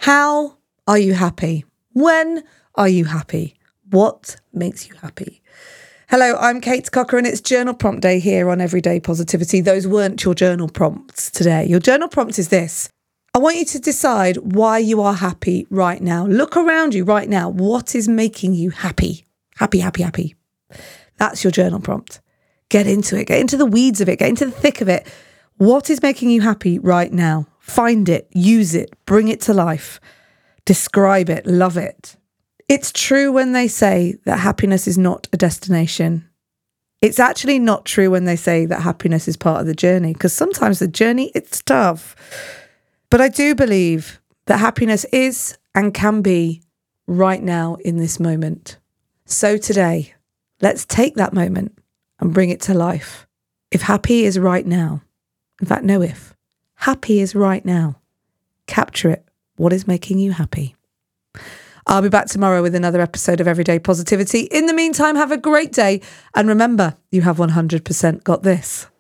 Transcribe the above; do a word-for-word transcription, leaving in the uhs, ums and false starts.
How are you happy? When are you happy? What makes you happy? Hello, I'm Kate Cocker and it's Journal Prompt Day here on Everyday Positivity. Those weren't your journal prompts today. Your journal prompt is this. I want you to decide why you are happy right now. Look around you right now. What is making you happy? Happy, happy, happy. That's your journal prompt. Get into it. Get into the weeds of it. Get into the thick of it. What is making you happy right now? Find it, use it, bring it to life. Describe it, love it. It's true when they say that happiness is not a destination. It's actually not true when they say that happiness is part of the journey, because sometimes the journey, it's tough. But I do believe that happiness is and can be right now in this moment. So today, let's take that moment and bring it to life. If happy is right now, in fact, no if. Happy is right now. Capture it. What is making you happy? I'll be back tomorrow with another episode of Everyday Positivity. In the meantime, have a great day. And remember, you have one hundred percent got this.